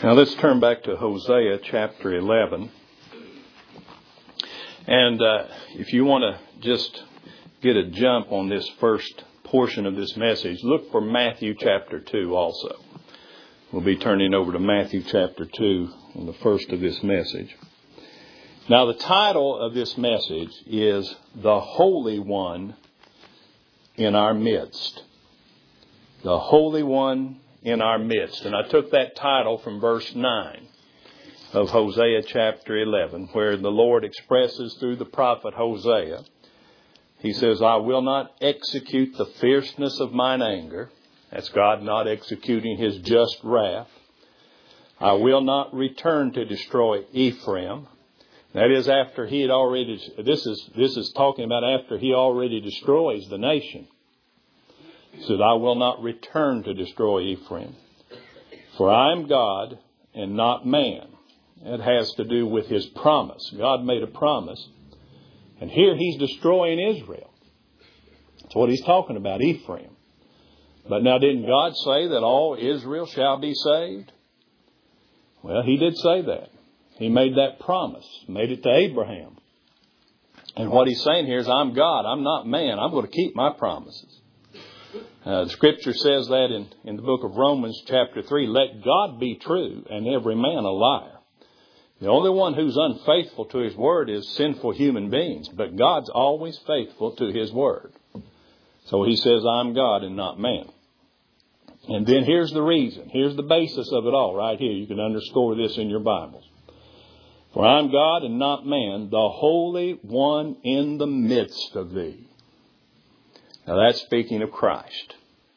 Now let's turn back to Hosea chapter 11. And if you want to just get a jump on this first portion of this message, look for Matthew chapter 2 also. We'll be turning over to Matthew chapter 2 in the first of this message. Now the title of this message is The Holy One in Our Midst. The Holy One in our midst. And I took that title from verse 9 of Hosea chapter 11, where the Lord expresses through the prophet Hosea. He says, I will not execute the fierceness of mine anger. That's God not executing his just wrath. I will not return to destroy Ephraim. That is after he had already, this is talking about after he already destroys the nation. He says, I will not return to destroy Ephraim. For I am God and not man. It has to do with his promise. God made a promise. And here he's destroying Israel. That's what he's talking about, Ephraim. But now didn't God say that all Israel shall be saved? Well, he did say that. He made that promise. Made it to Abraham. And what he's saying here is, I'm God. I'm not man. I'm going to keep my promises. The scripture says that in the book of Romans chapter 3, let God be true and every man a liar. The only one who's unfaithful to his word is sinful human beings, but God's always faithful to his word. So he says, I'm God and not man. And then here's the reason. Here's the basis of it all right here. You can underscore this in your Bibles. For I'm God and not man, the Holy One in the midst of thee. Now that's speaking of Christ.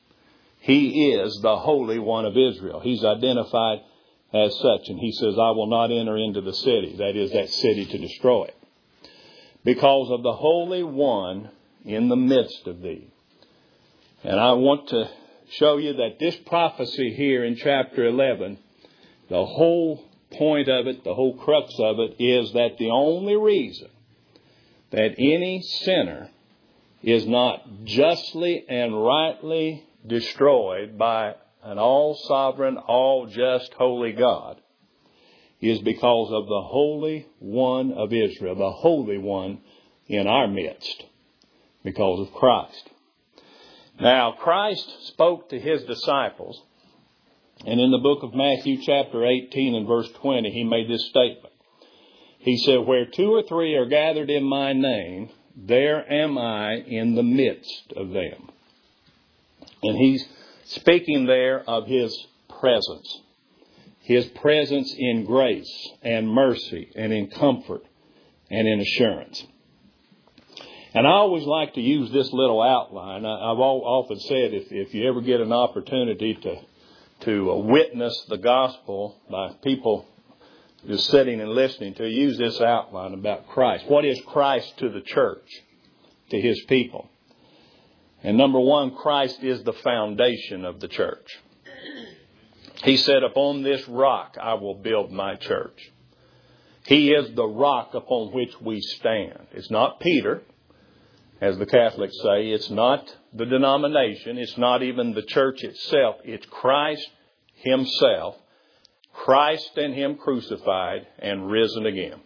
He is the Holy One of Israel. He's identified as such. And he says, I will not enter into the city. That is, that city to destroy it. Because of the Holy One in the midst of thee. And I want to show you that this prophecy here in chapter 11, the whole point of it, the whole crux of it, is that the only reason that any sinner is not justly and rightly destroyed by an all-sovereign, all-just, holy God is because of the Holy One of Israel, the Holy One in our midst, because of Christ. Now, Christ spoke to his disciples, and in the book of Matthew chapter 18 and verse 20, he made this statement. He said, where two or three are gathered in my name, there am I in the midst of them. And he's speaking there of his presence. His presence in grace and mercy and in comfort and in assurance. And I always like to use this little outline. I've often said if you ever get an opportunity to witness the gospel by people just sitting and listening to, use this outline about Christ. What is Christ to the church, to his people? And number one, Christ is the foundation of the church. He said, upon this rock I will build my church. He is the rock upon which we stand. It's not Peter, as the Catholics say. It's not the denomination. It's not even the church itself. It's Christ himself. Christ and him crucified and risen again.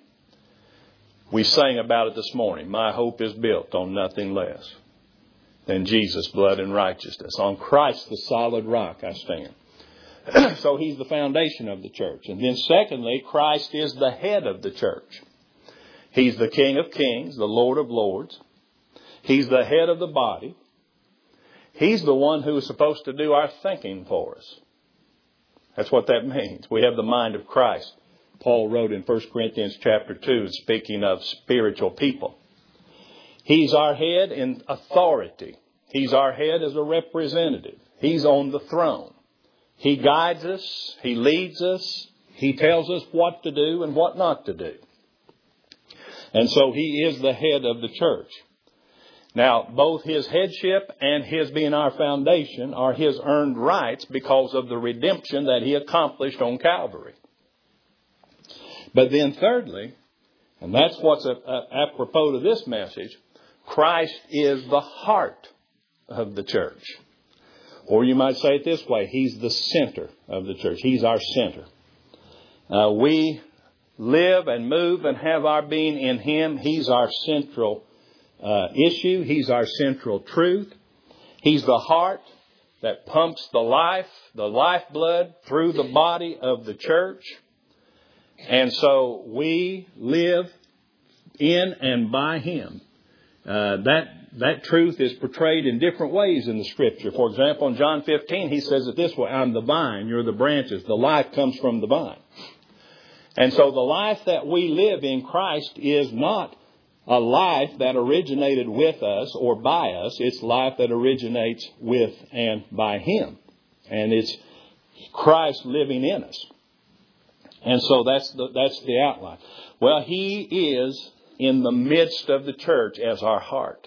We sang about it this morning. My hope is built on nothing less than Jesus' blood and righteousness. On Christ, the solid rock, I stand. So he's the foundation of the church. And then secondly, Christ is the head of the church. He's the King of kings, the Lord of lords. He's the head of the body. He's the one who is supposed to do our thinking for us. That's what that means. We have the mind of Christ. Paul wrote in 1 Corinthians chapter 2, speaking of spiritual people. He's our head in authority. He's our head as a representative. He's on the throne. He guides us. He leads us. He tells us what to do and what not to do. And so he is the head of the church. Now, both his headship and his being our foundation are his earned rights because of the redemption that he accomplished on Calvary. But then thirdly, and that's what's apropos to this message, Christ is the heart of the church. Or you might say it this way, he's the center of the church. He's our center. We live and move and have our being in Him. He's our central issue. He's our central truth. He's the heart that pumps the lifeblood through the body of the church. And so we live in and by Him. That truth is portrayed in different ways in the Scripture. For example, in John 15, He says it this way, I'm the vine, you're the branches. The life comes from the vine. And so the life that we live in Christ is not a life that originated with us or by us. It's life that originates with and by Him. And it's Christ living in us. And so that's the outline. Well, He is in the midst of the church as our heart.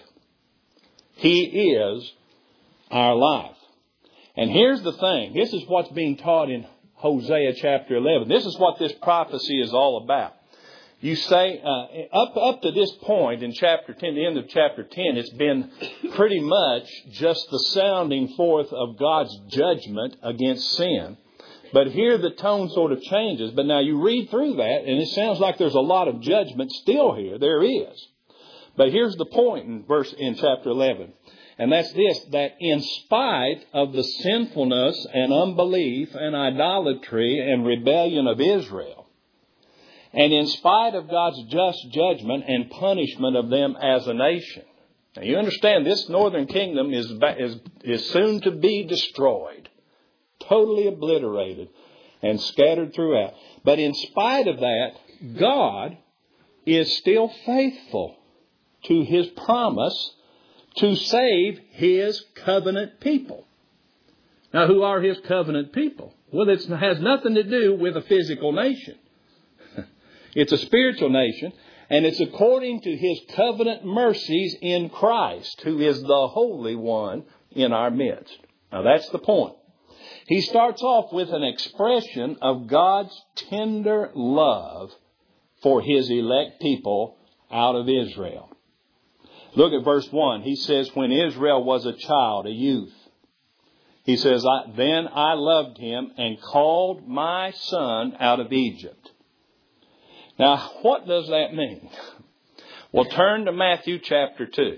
He is our life. And here's the thing. This is what's being taught in Hosea chapter 11. This is what this prophecy is all about. You say, up to this point in chapter 10, the end of chapter 10, it's been pretty much just the sounding forth of God's judgment against sin. But here the tone sort of changes. But now you read through that and it sounds like there's a lot of judgment still here. There is. But here's the point in chapter 11. And that's this, that in spite of the sinfulness and unbelief and idolatry and rebellion of Israel, and in spite of God's just judgment and punishment of them as a nation. Now you understand this northern kingdom is soon to be destroyed, totally obliterated and scattered throughout. But in spite of that, God is still faithful to His promise to save His covenant people. Now, who are His covenant people? Well, it has nothing to do with a physical nation. It's a spiritual nation, and it's according to His covenant mercies in Christ, who is the Holy One in our midst. Now, that's the point. He starts off with an expression of God's tender love for His elect people out of Israel. Look at verse 1. He says, when Israel was a child, a youth, He says, then I loved him and called my son out of Egypt. Now, what does that mean? Well, turn to Matthew chapter 2.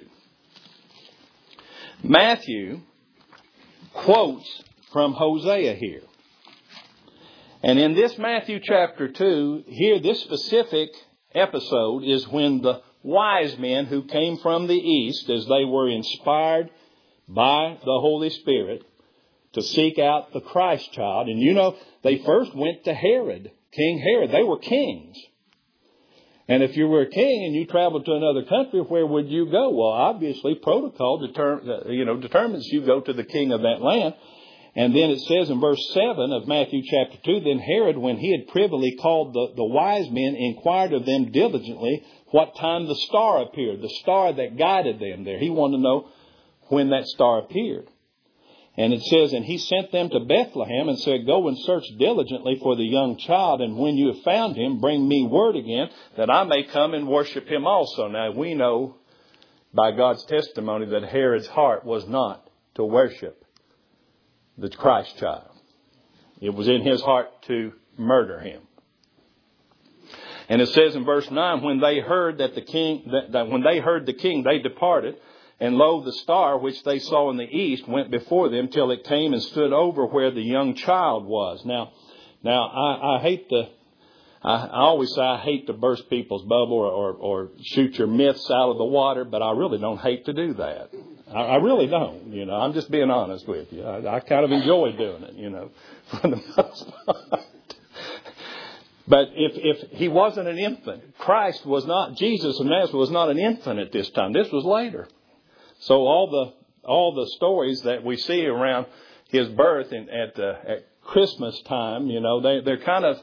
Matthew quotes from Hosea here. And in this Matthew chapter 2, here this specific episode is when the wise men who came from the east, as they were inspired by the Holy Spirit to seek out the Christ child. And you know, they first went to Herod, King Herod. They were kings. And if you were a king and you traveled to another country, where would you go? Well, obviously, protocol determines you go to the king of that land. And then it says in verse 7 of Matthew chapter 2, then Herod, when he had privily called the wise men, inquired of them diligently what time the star appeared, the star that guided them there. He wanted to know when that star appeared. And it says, and he sent them to Bethlehem and said, go and search diligently for the young child. And when you have found him, bring me word again that I may come and worship him also. Now we know by God's testimony that Herod's heart was not to worship the Christ child. It was in his heart to murder him. And it says in verse 9, when they heard the king, they departed. And lo, the star which they saw in the east went before them till it came and stood over where the young child was. Now, I always say I hate to burst people's bubble or shoot your myths out of the water, but I really don't hate to do that. I really don't. You know, I'm just being honest with you. I kind of enjoy doing it, you know, for the most part. But if he wasn't an infant, Jesus of Nazareth was not an infant at this time. This was later. So all the stories that we see around his birth at Christmas time, you know, they're kind of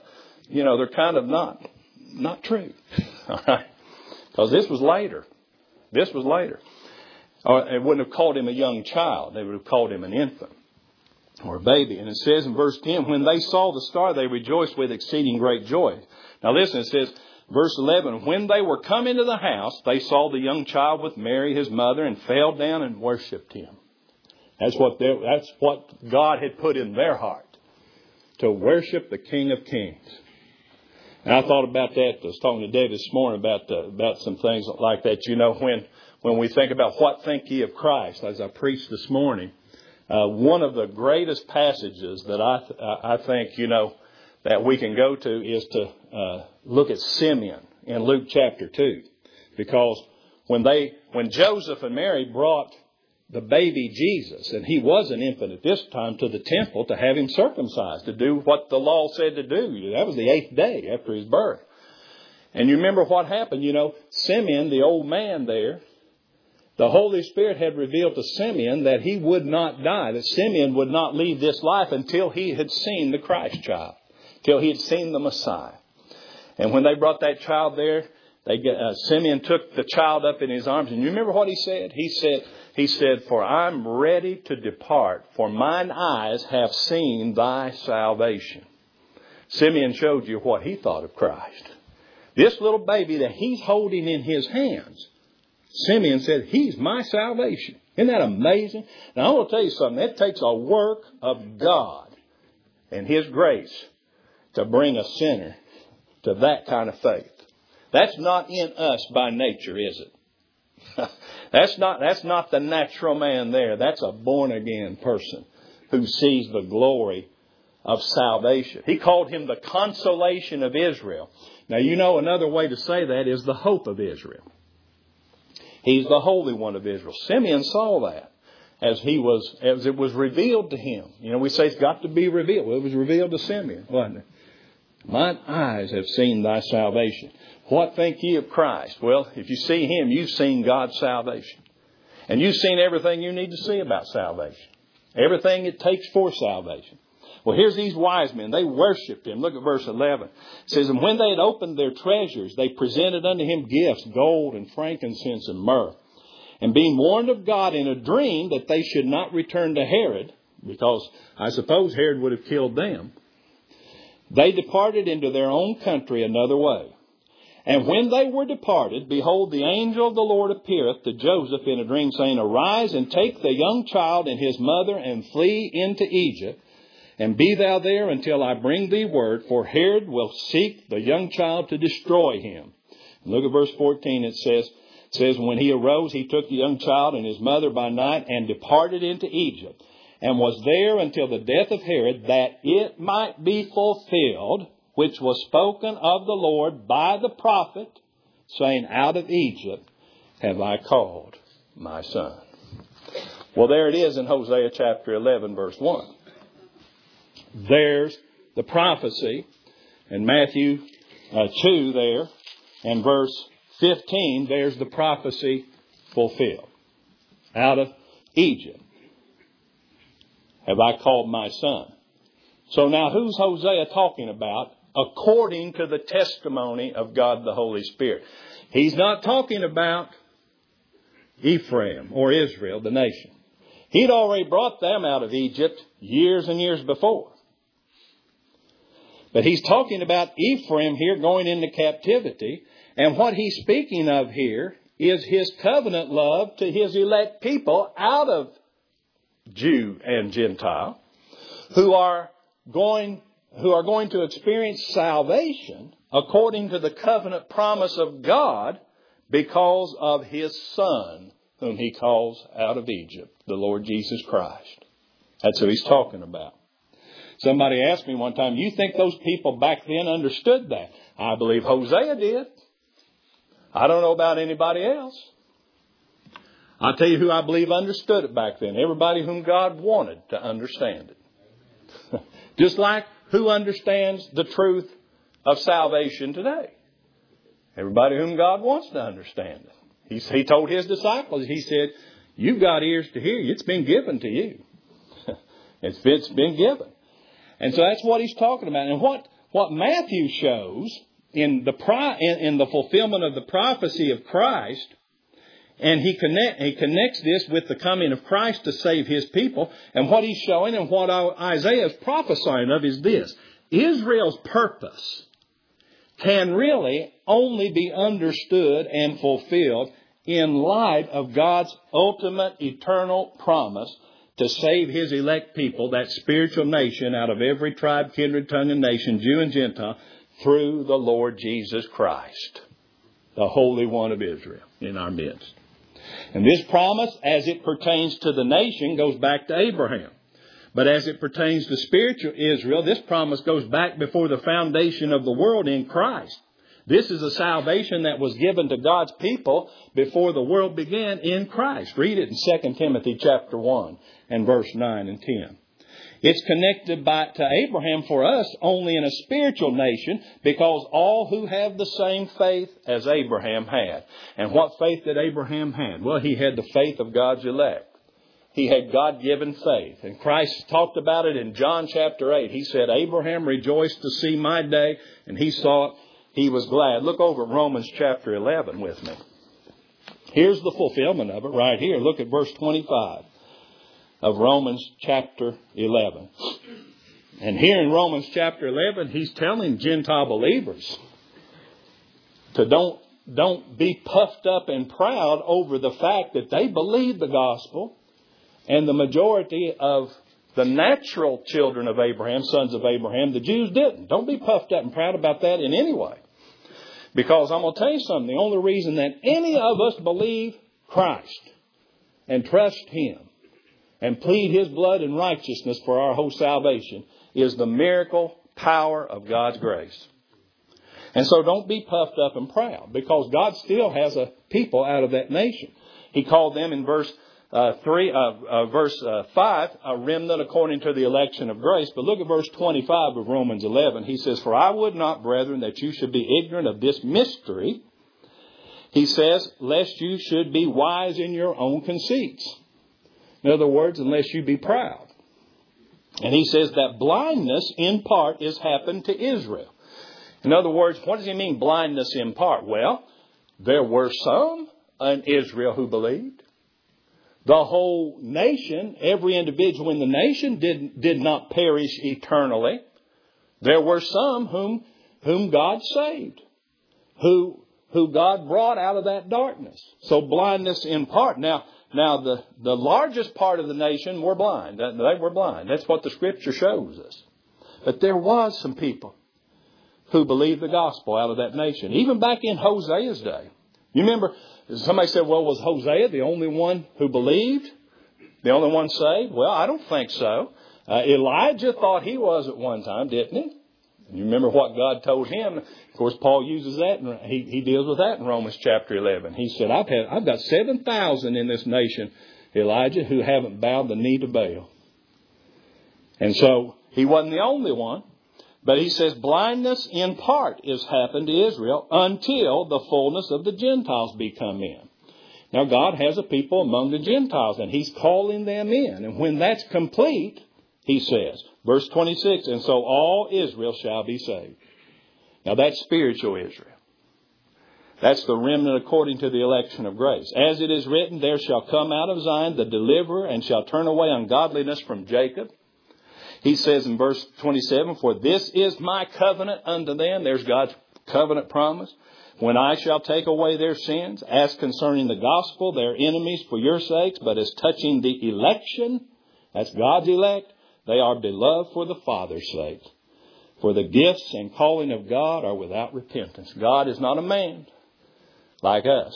not true. All right, because this was later. Or they wouldn't have called him a young child. They would have called him an infant or a baby. And it says in verse 10, when they saw the star, they rejoiced with exceeding great joy. Now listen, it says, verse 11, when they were come into the house, they saw the young child with Mary, his mother, and fell down and worshipped him. That's what God had put in their heart, to worship the King of Kings. And I thought about that. I was talking to Dave this morning about some things like that. You know, when we think about what think ye of Christ, as I preached this morning, one of the greatest passages that I think, you know, that we can go to is to look at Simeon in Luke chapter 2. Because when Joseph and Mary brought the baby Jesus, and he was an infant at this time, to the temple to have him circumcised, to do what the law said to do. That was the 8th day after his birth. And you remember what happened, you know, Simeon, the old man there, the Holy Spirit had revealed to Simeon that he would not die, that Simeon would not leave this life until he had seen the Christ child, till he had seen the Messiah. And when they brought that child there, Simeon took the child up in his arms. And you remember what he said? He said, "For I'm ready to depart, for mine eyes have seen thy salvation." Simeon showed you what he thought of Christ. This little baby that he's holding in his hands, Simeon said, he's my salvation. Isn't that amazing? Now, I want to tell you something. It takes a work of God and His grace to bring a sinner to that kind of faith. That's not in us by nature, is it? That's not the natural man there. That's a born-again person who sees the glory of salvation. He called him the consolation of Israel. Now, you know, another way to say that is the hope of Israel. He's the Holy One of Israel. Simeon saw that as it was revealed to him. You know, we say it's got to be revealed. Well, it was revealed to Simeon, wasn't it? Mine eyes have seen thy salvation. What think ye of Christ? Well, if you see Him, you've seen God's salvation. And you've seen everything you need to see about salvation. Everything it takes for salvation. Well, here's these wise men. They worshipped Him. Look at verse 11. It says, "And when they had opened their treasures, they presented unto Him gifts, gold and frankincense and myrrh. And being warned of God in a dream that they should not return to Herod," because I suppose Herod would have killed them, "they departed into their own country another way. And when they were departed, behold, the angel of the Lord appeareth to Joseph in a dream, saying, Arise and take the young child and his mother and flee into Egypt, and be thou there until I bring thee word, for Herod will seek the young child to destroy him." Look at verse 14. It says, "When he arose, he took the young child and his mother by night and departed into Egypt, and was there until the death of Herod, that it might be fulfilled, which was spoken of the Lord by the prophet, saying, Out of Egypt have I called my son." Well, there it is in Hosea chapter 11, verse 1. There's the prophecy in Matthew 2 there, and verse 15, there's the prophecy fulfilled. Out of Egypt have I called my son. So now who's Hosea talking about according to the testimony of God the Holy Spirit? He's not talking about Ephraim or Israel, the nation. He'd already brought them out of Egypt years and years before. But he's talking about Ephraim here going into captivity. And what he's speaking of here is His covenant love to His elect people out of Jew and Gentile who are going to experience salvation according to the covenant promise of God because of His Son, whom He calls out of Egypt, the Lord Jesus Christ. That's who he's talking about. Somebody asked me one time, "You think those people back then understood that?" I believe Hosea did. I don't know about anybody else. I'll tell you who I believe understood it back then. Everybody whom God wanted to understand it. Just like who understands the truth of salvation today? Everybody whom God wants to understand it. He told His disciples, He said, "You've got ears to hear. It's been given to you." It's been given. And so that's what he's talking about. And what Matthew shows in the fulfillment of the prophecy of Christ, and he connects this with the coming of Christ to save His people. And what he's showing and what Isaiah is prophesying of is this: Israel's purpose can really only be understood and fulfilled in light of God's ultimate eternal promise to save His elect people, that spiritual nation, out of every tribe, kindred, tongue, and nation, Jew and Gentile, through the Lord Jesus Christ, the Holy One of Israel in our midst. And this promise, as it pertains to the nation, goes back to Abraham. But as it pertains to spiritual Israel, this promise goes back before the foundation of the world in Christ. This is a salvation that was given to God's people before the world began in Christ. Read it in 2 Timothy chapter 1 and verse 9 and 10. It's connected to Abraham for us only in a spiritual nation because all who have the same faith as Abraham had. And what faith did Abraham have? Well, he had the faith of God's elect. He had God-given faith. And Christ talked about it in John chapter 8. He said, Abraham rejoiced to see my day, and he saw it. He was glad. Look over at Romans chapter 11 with me. Here's the fulfillment of it right here. Look at verse 25 of Romans chapter 11. And here in Romans chapter 11, he's telling Gentile believers to don't be puffed up and proud over the fact that they believe the gospel and the majority of the natural children of Abraham, sons of Abraham, the Jews didn't. Don't be puffed up and proud about that in any way. Because I'm going to tell you something. The only reason that any of us believe Christ and trust Him and plead His blood and righteousness for our whole salvation is the miracle power of God's grace. And so don't be puffed up and proud because God still has a people out of that nation. He called them in verse 5, a remnant according to the election of grace. But look at verse 25 of Romans 11. He says, for I would not, brethren, that you should be ignorant of this mystery. He says, lest you should be wise in your own conceits. In other words, unless you be proud. And he says that blindness in part is happened to Israel. In other words, what does he mean blindness in part? Well, there were some in Israel who believed. The whole nation, every individual in the nation did not perish eternally. There were some whom God saved, who God brought out of that darkness. So blindness in part. Now the largest part of the nation were blind. They were blind. That's what the Scripture shows us. But there was some people who believed the gospel out of that nation, even back in Hosea's day. You remember? Somebody said, well, was Hosea the only one who believed? The only one saved? Well, I don't think so. Elijah thought he was at one time, didn't he? And you remember what God told him. Of course, Paul uses that, and he deals with that in Romans chapter 11. He said, I've got 7,000 in this nation, Elijah, who haven't bowed the knee to Baal. And so he wasn't the only one. But he says blindness in part is happened to Israel until the fullness of the Gentiles be come in. Now God has a people among the Gentiles and He's calling them in. And when that's complete, He says, verse 26, and so all Israel shall be saved. Now that's spiritual Israel. That's the remnant according to the election of grace. As it is written, there shall come out of Zion the deliverer and shall turn away ungodliness from Jacob. He says in verse 27, for this is my covenant unto them. There's God's covenant promise. When I shall take away their sins, as concerning the gospel, their enemies for your sakes, but as touching the election, that's God's elect, they are beloved for the Father's sake. For the gifts and calling of God are without repentance. God is not a man like us.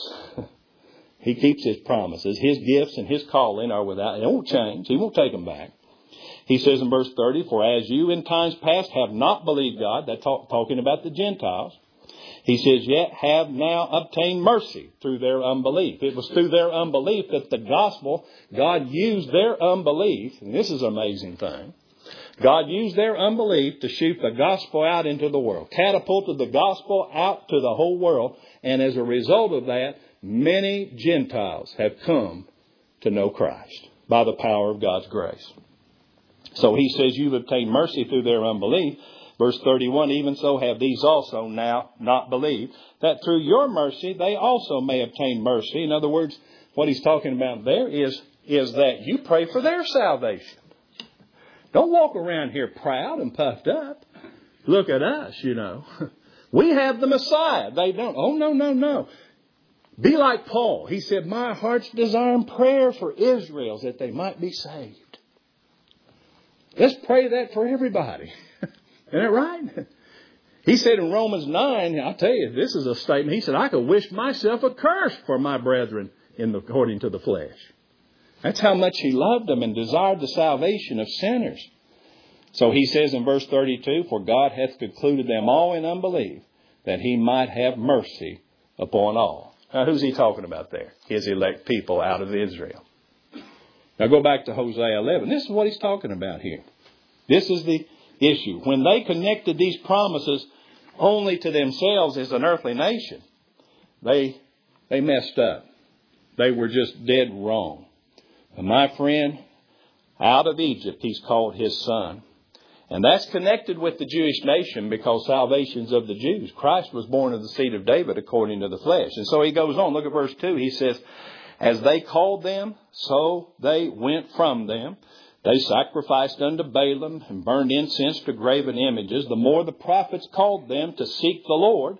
He keeps His promises. His gifts and His calling are without, it won't change. He won't take them back. He says in verse 30, for as you in times past have not believed God, that's talking about the Gentiles. He says, yet have now obtained mercy through their unbelief. It was through their unbelief that the gospel, God used their unbelief, and this is an amazing thing. God used their unbelief to shoot the gospel out into the world, catapulted the gospel out to the whole world, and as a result of that, many Gentiles have come to know Christ by the power of God's grace. So he says, you've obtained mercy through their unbelief. Verse 31, even so have these also now not believed, that through your mercy they also may obtain mercy. In other words, what he's talking about there is that you pray for their salvation. Don't walk around here proud and puffed up. Look at us, you know. We have the Messiah. They don't. Oh, no. Be like Paul. He said, my heart's desire and prayer for Israel is that they might be saved. Let's pray that for everybody. Isn't that right? He said in Romans 9, I'll tell you, this is a statement. He said, I could wish myself accursed for my brethren according to the flesh. That's how much he loved them and desired the salvation of sinners. So he says in verse 32, for God hath concluded them all in unbelief, that he might have mercy upon all. Now, who's he talking about there? His elect people out of Israel. Now go back to Hosea 11. This is what he's talking about here. This is the issue. When they connected these promises only to themselves as an earthly nation, they messed up. They were just dead wrong. And my friend, out of Egypt, he's called his son. And that's connected with the Jewish nation because salvation's of the Jews. Christ was born of the seed of David according to the flesh. And so he goes on. Look at verse 2. He says, as they called them, so they went from them. They sacrificed unto Balaam and burned incense to graven images. The more the prophets called them to seek the Lord,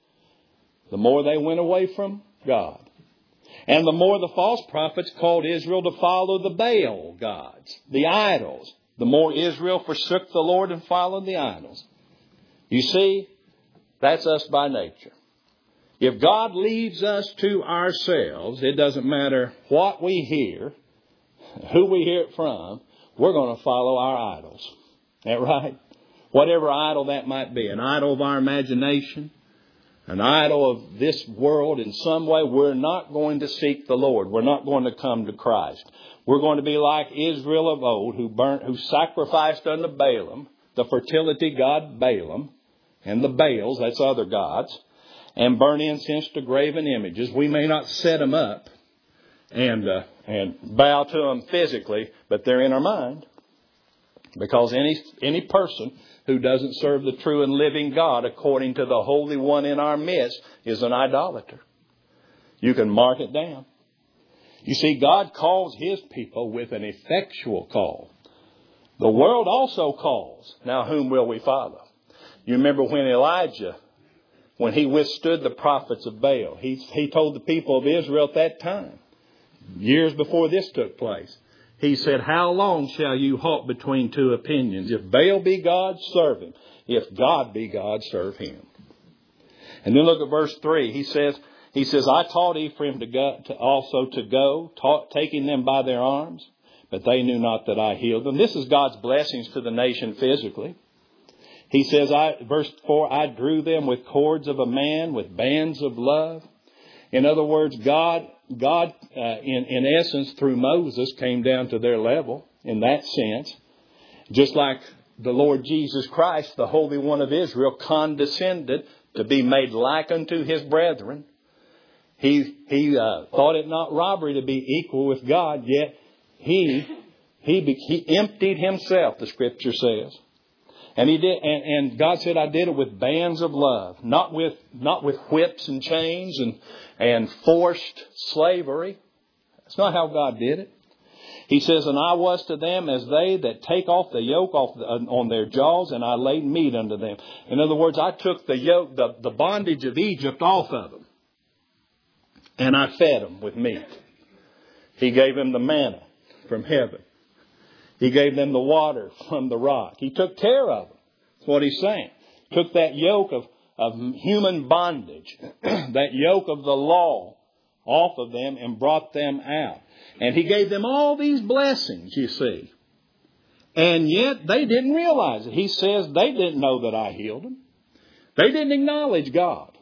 the more they went away from God. And the more the false prophets called Israel to follow the Baal gods, the idols, the more Israel forsook the Lord and followed the idols. You see, that's us by nature. If God leaves us to ourselves, it doesn't matter what we hear, who we hear it from, we're going to follow our idols. Is that right? Whatever idol that might be, an idol of our imagination, an idol of this world in some way, we're not going to seek the Lord. We're not going to come to Christ. We're going to be like Israel of old who sacrificed unto Balaam, the fertility god Balaam, and the Baals, that's other gods, and burn incense to graven images. We may not set them up and bow to them physically, but they're in our mind. Because any person who doesn't serve the true and living God according to the Holy One in our midst is an idolater. You can mark it down. You see, God calls his people with an effectual call. The world also calls. Now, whom will we follow? You remember when Elijah, when he withstood the prophets of Baal, he told the people of Israel at that time, years before this took place, he said, how long shall you halt between two opinions? If Baal be God, serve him. If God be God, serve him. And then look at verse 3. He says, I taught Ephraim to go, taking them by their arms, but they knew not that I healed them. This is God's blessings to the nation physically. He says, verse 4, I drew them with cords of a man, with bands of love. In other words, God, in essence, through Moses, came down to their level in that sense. Just like the Lord Jesus Christ, the Holy One of Israel, condescended to be made like unto his brethren. He thought it not robbery to be equal with God, yet he emptied himself, the Scripture says. And he did, and God said, I did it with bands of love, not with whips and chains and forced slavery. That's not how God did it. He says, and I was to them as they that take off the yoke on their jaws, and I laid meat unto them. In other words, I took the yoke, the bondage of Egypt off of them, and I fed them with meat. He gave them the manna from heaven. He gave them the water from the rock. He took care of them. That's what he's saying. Took that yoke of human bondage, that yoke of the law off of them and brought them out. And he gave them all these blessings, you see. And yet they didn't realize it. He says they didn't know that I healed them. They didn't acknowledge God.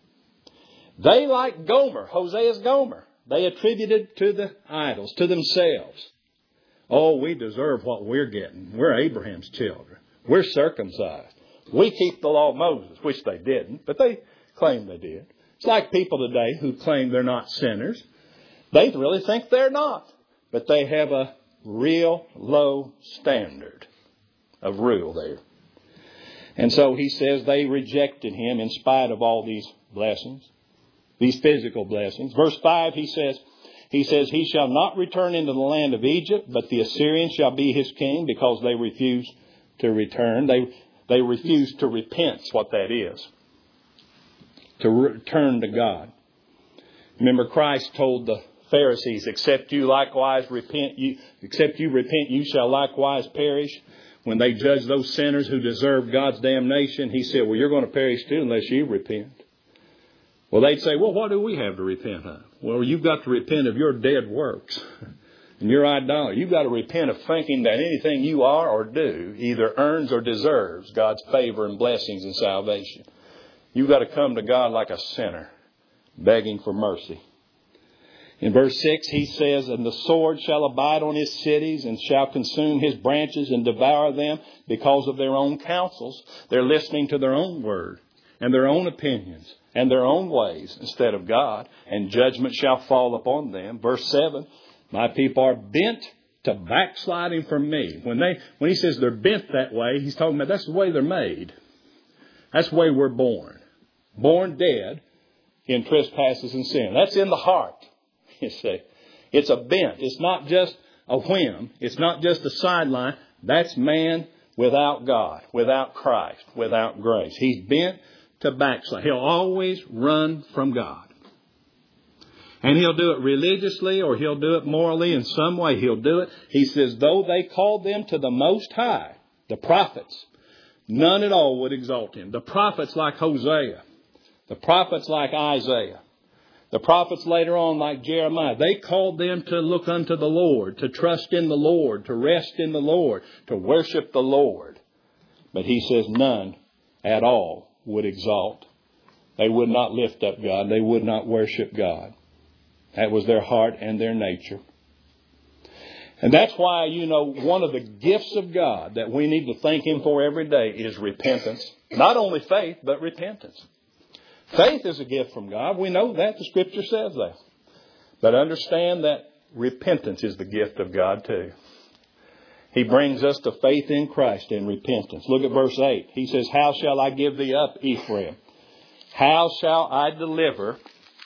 They, like Gomer, Hosea's Gomer, they attributed to the idols, to themselves. Oh, we deserve what we're getting. We're Abraham's children. We're circumcised. We keep the law of Moses, which they didn't, but they claim they did. It's like people today who claim they're not sinners. They really think they're not, but they have a real low standard of rule there. And so he says they rejected him in spite of all these blessings, these physical blessings. Verse 5, he says, he shall not return into the land of Egypt, but the Assyrians shall be his king, because they refuse to return. They refuse to repent, is what that is. To return to God. Remember, Christ told the Pharisees, except you repent, you shall likewise perish. when they judged those sinners who deserved God's damnation, He said, well, you're going to perish too unless you repent. Well, they'd say, well, what do we have to repent of? Well, you've got to repent of your dead works and your idolatry. You've got to repent of thinking that anything you are or do either earns or deserves God's favor and blessings and salvation. You've got to come to God like a sinner, begging for mercy. In verse 6, He says, and the sword shall abide on his cities and shall consume his branches and devour them because of their own counsels. They're listening to their own word and their own opinions and their own ways instead of God, and judgment shall fall upon them. Verse 7, my people are bent to backsliding from me. When He says they're bent that way, He's talking about that's the way they're made. That's the way we're born. Born dead in trespasses and sin. That's in the heart. You see, it's a bent. It's not just a whim. It's not just a sideline. That's man without God, without Christ, without grace. He's bent to backslide. He'll always run from God. And he'll do it religiously or he'll do it morally. In some way he'll do it. He says, though they called them to the Most High, the prophets, none at all would exalt Him. The prophets like Hosea, the prophets like Isaiah, the prophets later on like Jeremiah, they called them to look unto the Lord, to trust in the Lord, to rest in the Lord, to worship the Lord. But He says none at all would exalt. They would not lift up God. They would not worship God. That was their heart and their nature. And that's why, one of the gifts of God that we need to thank Him for every day is repentance. Not only faith, but repentance. Faith is a gift from God. We know that. The Scripture says that. But understand that repentance is the gift of God too. He brings us to faith in Christ and repentance. Look at verse 8. He says, how shall I give thee up, Ephraim? How shall I deliver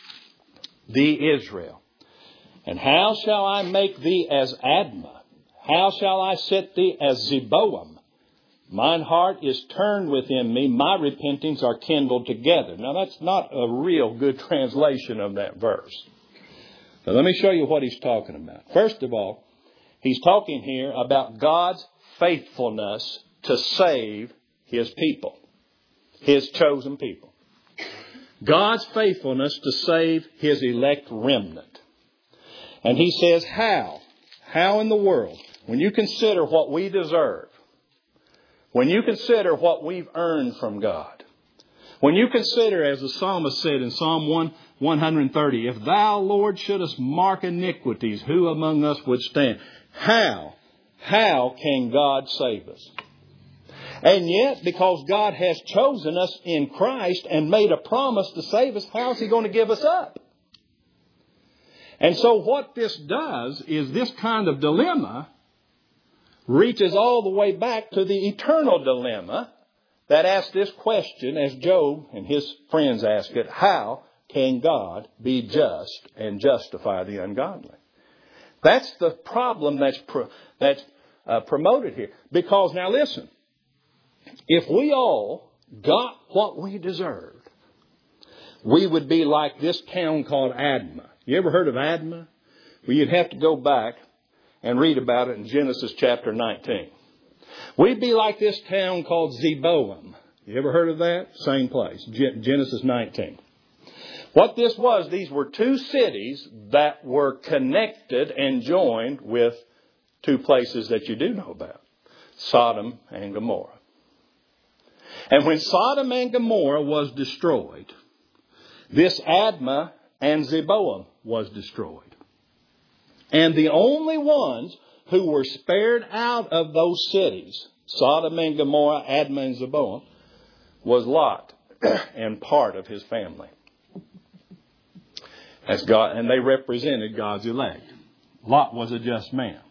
thee, Israel? And how shall I make thee as Admah? How shall I set thee as Zeboam? Mine heart is turned within me. My repentings are kindled together. Now, that's not a real good translation of that verse. So let me show you what he's talking about. First of all, he's talking here about God's faithfulness to save His people, His chosen people. God's faithfulness to save His elect remnant. And he says, how? How in the world? When you consider what we deserve, when you consider what we've earned from God, when you consider, as the psalmist said in Psalm 130, if Thou, Lord, shouldest mark iniquities, who among us would stand? How can God save us? And yet, because God has chosen us in Christ and made a promise to save us, how is He going to give us up? And so what this does is this kind of dilemma reaches all the way back to the eternal dilemma that asks this question, as Job and his friends ask it, how can God be just and justify the ungodly? That's the problem that's promoted here. Because now listen, if we all got what we deserved, we would be like this town called Admah. You ever heard of Admah? Well, you'd have to go back and read about it in Genesis chapter 19. We'd be like this town called Zeboam. You ever heard of that? Same place. Genesis 19. What this was, these were two cities that were connected and joined with two places that you do know about. Sodom and Gomorrah. And when Sodom and Gomorrah was destroyed, this Admah and Zeboam was destroyed. And the only ones who were spared out of those cities, Sodom and Gomorrah, Admah and Zeboam, was Lot and part of his family. That's God, and they represented God's elect. Lot was a just man.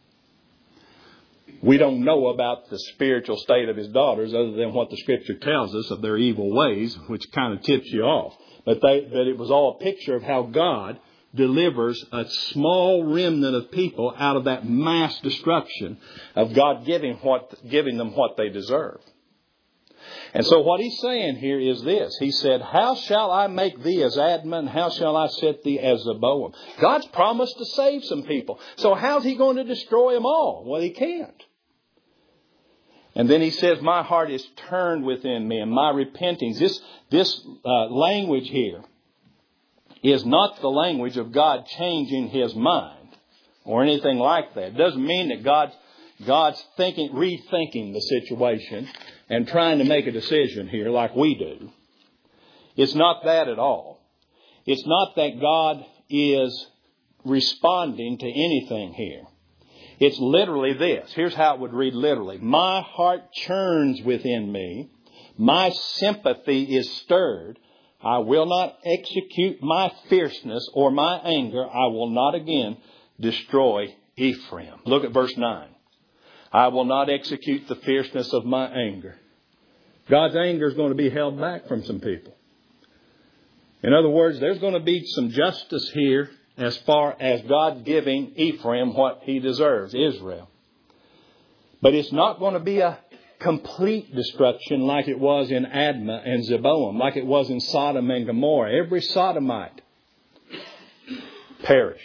We don't know about the spiritual state of his daughters other than what the Scripture tells us of their evil ways, which kind of tips you off. But it was all a picture of how God delivers a small remnant of people out of that mass destruction of God giving them what they deserve. And so what he's saying here is this. He said, how shall I make thee as Admah, and how shall I set thee as Zeboam? God's promised to save some people. So how's He going to destroy them all? Well, He can't. And then he says, my heart is turned within me and my repentings. This language here is not the language of God changing his mind or anything like that. It doesn't mean that God's rethinking the situation and trying to make a decision here like we do. It's not that at all. It's not that God is responding to anything here. It's literally this. Here's how it would read literally. My heart churns within me. My sympathy is stirred. I will not execute my fierceness or my anger. I will not again destroy Ephraim. Look at verse 9. I will not execute the fierceness of my anger. God's anger is going to be held back from some people. In other words, there's going to be some justice here as far as God giving Ephraim what he deserves, Israel. But it's not going to be a complete destruction like it was in Admah and Zeboim, like it was in Sodom and Gomorrah. Every Sodomite perished.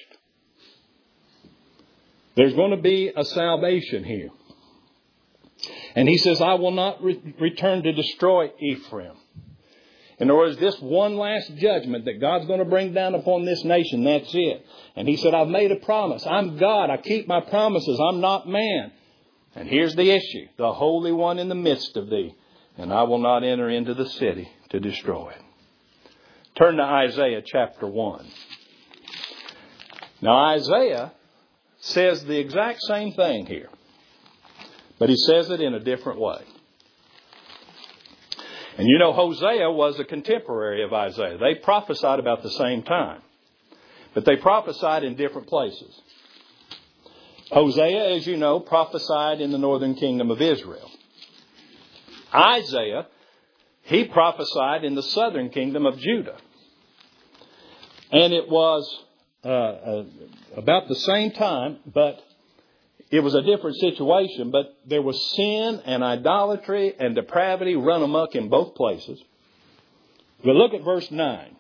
There's going to be a salvation here. And he says, I will not return to destroy Ephraim. In other words, this one last judgment that God's going to bring down upon this nation, that's it. And he said, I've made a promise. I'm God. I keep my promises. I'm not man. And here's the issue. The Holy One in the midst of thee. And I will not enter into the city to destroy it. Turn to Isaiah chapter 1. Now Isaiah says the exact same thing here. But he says it in a different way. And you know, Hosea was a contemporary of Isaiah. They prophesied about the same time. But they prophesied in different places. Hosea, as you know, prophesied in the northern kingdom of Israel. Isaiah, he prophesied in the southern kingdom of Judah. And it was about the same time, but it was a different situation, but there was sin and idolatry and depravity run amok in both places. But look at verse 9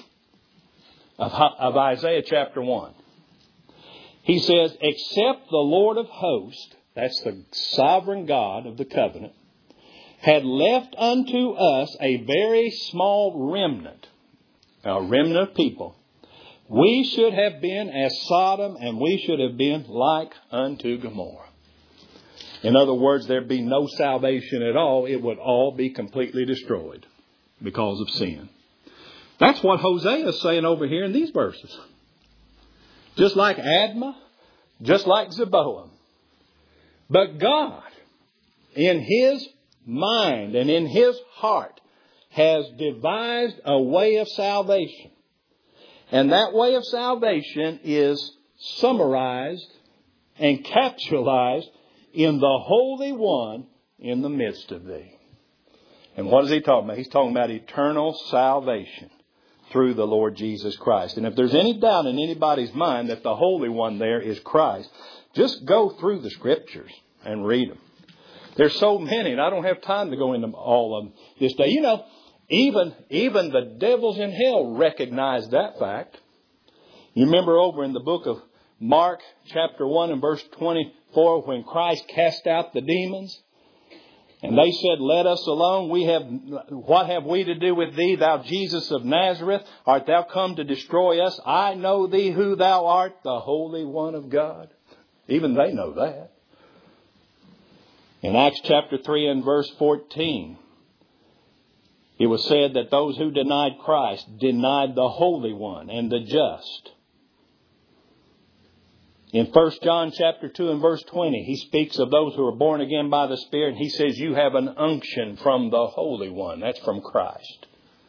of Isaiah chapter 1. He says, except the Lord of hosts, that's the sovereign God of the covenant, had left unto us a very small remnant, a remnant of people, we should have been as Sodom, and we should have been like unto Gomorrah. In other words, there'd be no salvation at all. It would all be completely destroyed because of sin. That's what Hosea is saying over here in these verses. Just like Admah, just like Zeboim. But God, in His mind and in His heart, has devised a way of salvation. And that way of salvation is summarized and capitalized in the Holy One in the midst of thee. And what is he talking about? He's talking about eternal salvation through the Lord Jesus Christ. And if there's any doubt in anybody's mind that the Holy One there is Christ, just go through the Scriptures and read them. There's so many, and I don't have time to go into all of them this day. You know, even the devils in hell recognize that fact. You remember over in the book of Mark, chapter 1 and verse 24, when Christ cast out the demons, and they said, let us alone. What have we to do with thee, thou Jesus of Nazareth? Art thou come to destroy us? I know thee who thou art, the Holy One of God. Even they know that. In Acts chapter 3 and verse 14, it was said that those who denied Christ denied the Holy One and the just. In 1 John chapter 2 and verse 20, he speaks of those who are born again by the Spirit. He says, you have an unction from the Holy One. That's from Christ.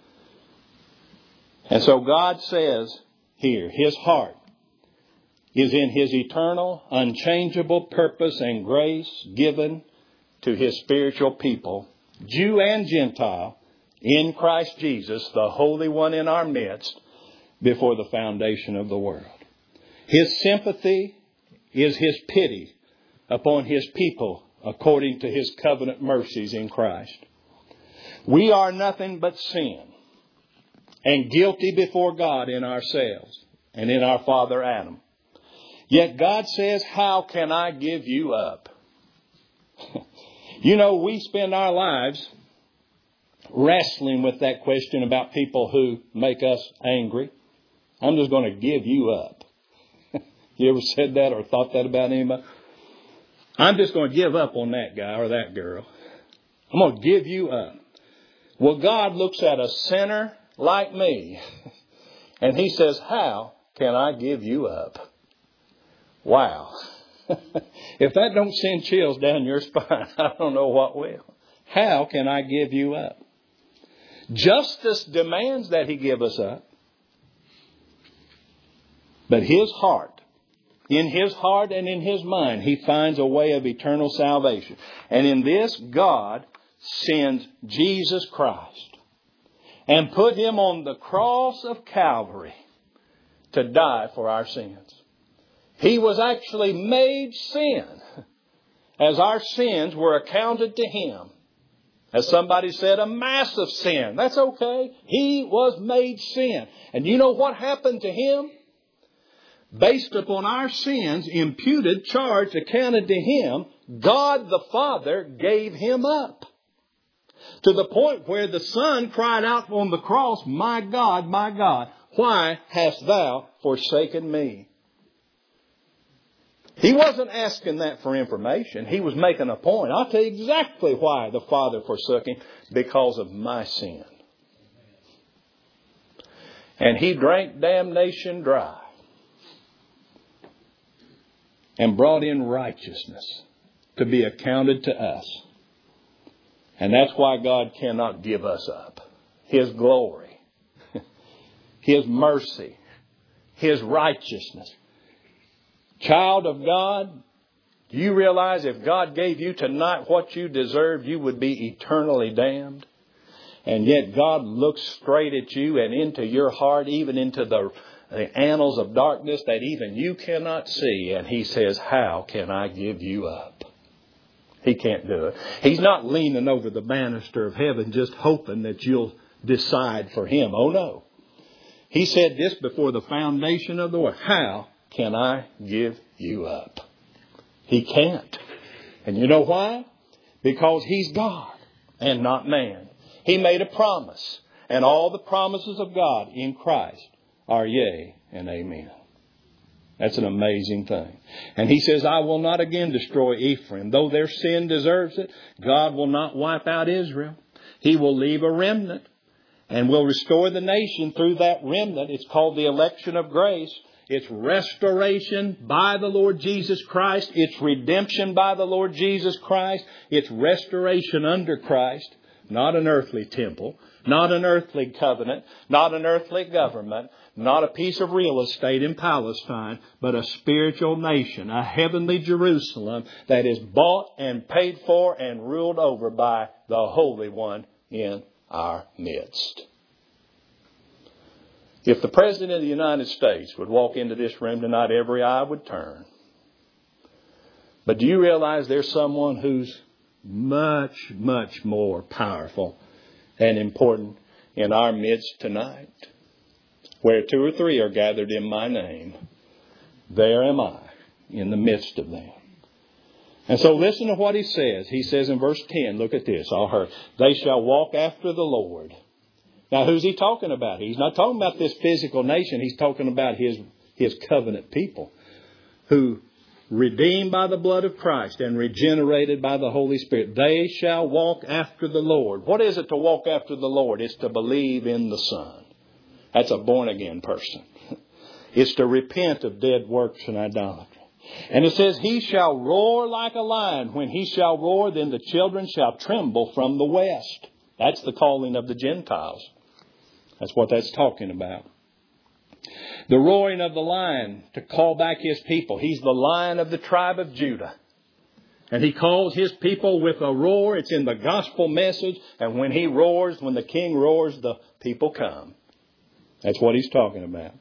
And so God says here, His heart is in His eternal, unchangeable purpose and grace given to His spiritual people, Jew and Gentile, in Christ Jesus, the Holy One in our midst, before the foundation of the world. His sympathy is His pity upon His people according to His covenant mercies in Christ. We are nothing but sin and guilty before God in ourselves and in our father Adam. Yet God says, how can I give you up? You know, we spend our lives wrestling with that question about people who make us angry. I'm just going to give you up. You ever said that or thought that about anybody? I'm just going to give up on that guy or that girl. I'm going to give you up. Well, God looks at a sinner like me and He says, how can I give you up? Wow. If that don't send chills down your spine, I don't know what will. How can I give you up? Justice demands that He give us up. But His heart, in His heart and in His mind, He finds a way of eternal salvation. And in this, God sends Jesus Christ and put Him on the cross of Calvary to die for our sins. He was actually made sin as our sins were accounted to Him. As somebody said, a massive sin. That's okay. He was made sin. And you know what happened to Him? Based upon our sins, imputed, charged, accounted to Him, God the Father gave Him up. To the point where the Son cried out on the cross, my God, why hast Thou forsaken me? He wasn't asking that for information. He was making a point. I'll tell you exactly why the Father forsook Him. Because of my sin. And He drank damnation dry. And brought in righteousness to be accounted to us. And that's why God cannot give us up. His glory, His mercy, His righteousness. Child of God, do you realize if God gave you tonight what you deserved, you would be eternally damned? And yet God looks straight at you and into your heart, even into the annals of darkness that even you cannot see. And He says, how can I give you up? He can't do it. He's not leaning over the banister of heaven just hoping that you'll decide for Him. Oh no. He said this before the foundation of the world. How can I give you up? He can't. And you know why? Because He's God and not man. He made a promise. And all the promises of God in Christ are yea and amen. That's an amazing thing. And He says, I will not again destroy Ephraim. Though their sin deserves it, God will not wipe out Israel. He will leave a remnant and will restore the nation through that remnant. It's called the election of grace. It's restoration by the Lord Jesus Christ. It's redemption by the Lord Jesus Christ. It's restoration under Christ. Not an earthly temple, not an earthly covenant, not an earthly government, not a piece of real estate in Palestine, but a spiritual nation, a heavenly Jerusalem that is bought and paid for and ruled over by the Holy One in our midst. If the President of the United States would walk into this room tonight, every eye would turn. But do you realize there's someone who's much, much more powerful and important in our midst tonight? Where 2 or 3 are gathered in my name, there am I in the midst of them. And so listen to what He says. He says in verse 10, look at this, all heard. They shall walk after the Lord. Now who's He talking about? He's not talking about this physical nation. He's talking about His covenant people who redeemed by the blood of Christ and regenerated by the Holy Spirit. They shall walk after the Lord. What is it to walk after the Lord? It's to believe in the Son. That's a born-again person. It's to repent of dead works and idolatry. And it says, He shall roar like a lion. When He shall roar, then the children shall tremble from the west. That's the calling of the Gentiles. That's what that's talking about. The roaring of the lion to call back His people. He's the Lion of the tribe of Judah. And He calls His people with a roar. It's in the gospel message. And when He roars, when the King roars, the people come. That's what He's talking about.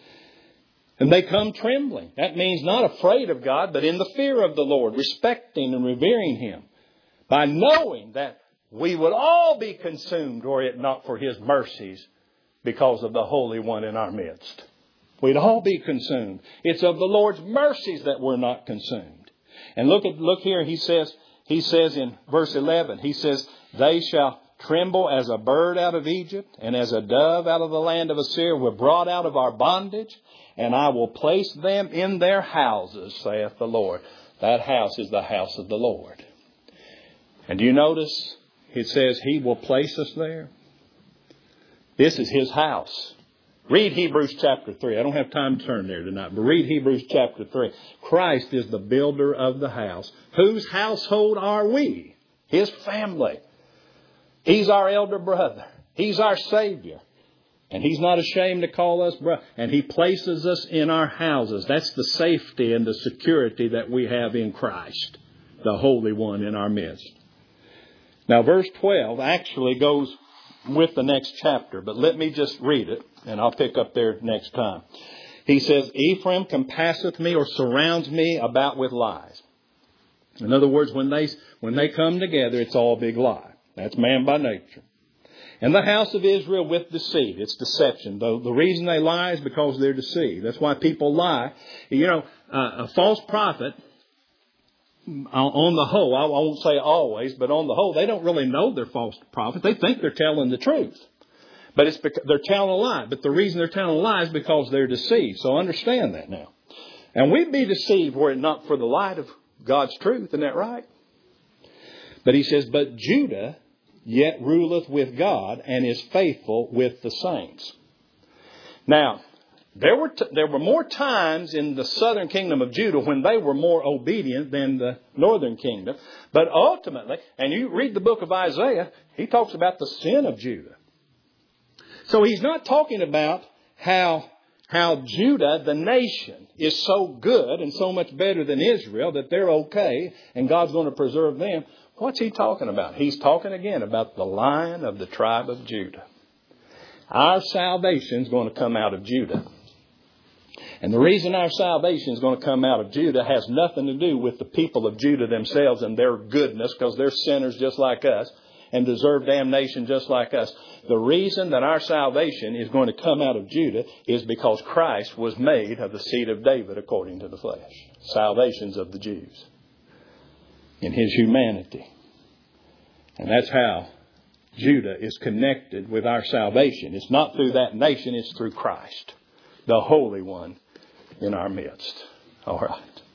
And they come trembling. That means not afraid of God, but in the fear of the Lord, respecting and revering Him. By knowing that we would all be consumed were it not for His mercies because of the Holy One in our midst. We'd all be consumed. It's of the Lord's mercies that we're not consumed. And look here, He says, he says in verse 11, he says, they shall tremble as a bird out of Egypt, and as a dove out of the land of Assyria. We're brought out of our bondage, and I will place them in their houses, saith the Lord. That house is the house of the Lord. And do you notice it says He will place us there? This is His house. Read Hebrews chapter 3. I don't have time to turn there tonight, but read Hebrews chapter 3. Christ is the builder of the house. Whose household are we? His family. He's our elder brother. He's our Savior. And He's not ashamed to call us brother. And He places us in our houses. That's the safety and the security that we have in Christ, the Holy One in our midst. Now, verse 12 actually goes with the next chapter, but let me just read it, and I'll pick up there next time. He says, Ephraim compasseth me or surrounds me about with lies. In other words, when they come together, it's all a big lie. That's man by nature. And the house of Israel with deceit. It's deception. The reason they lie is because they're deceived. That's why people lie. You know, a false prophet, on the whole, I won't say always, but on the whole, they don't really know they're false prophets. They think they're telling the truth. But it's because they're telling a lie. But the reason they're telling a lie is because they're deceived. So understand that now. And we'd be deceived were it not for the light of God's truth. Isn't that right? But he says, but Judah yet ruleth with God and is faithful with the saints. Now, there were more times in the southern kingdom of Judah when they were more obedient than the northern kingdom. But ultimately, and you read the book of Isaiah, he talks about the sin of Judah. So he's not talking about how Judah, the nation, is so good and so much better than Israel that they're okay and God's going to preserve them. What's he talking about? He's talking again about the Lion of the tribe of Judah. Our salvation is going to come out of Judah. And the reason our salvation is going to come out of Judah has nothing to do with the people of Judah themselves and their goodness, because they're sinners just like us and deserve damnation just like us. The reason that our salvation is going to come out of Judah is because Christ was made of the seed of David according to the flesh. Salvation's of the Jews in His humanity. And that's how Judah is connected with our salvation. It's not through that nation, it's through Christ, the Holy One in our midst. All right.